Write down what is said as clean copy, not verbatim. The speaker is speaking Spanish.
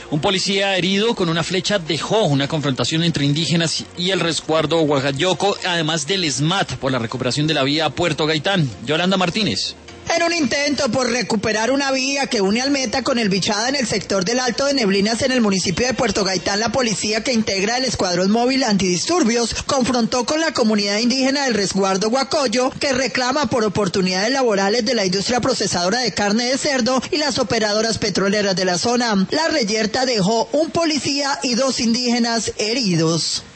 Un policía herido con una flecha dejó una confrontación entre indígenas y el resguardo Huacayoco, además del SMAT por la recuperación de la vía a Puerto Gaitán. Yolanda Martínez. En un intento por recuperar una vía que une Almeta con el Bichada en el sector del Alto de Neblinas en el municipio de Puerto Gaitán, la policía que integra el Escuadrón Móvil Antidisturbios confrontó con la comunidad indígena del resguardo Huacoyo, que reclama por oportunidades laborales de la industria procesadora de carne de cerdo y las operadoras petroleras de la zona. La reyerta dejó un policía y 2 indígenas heridos.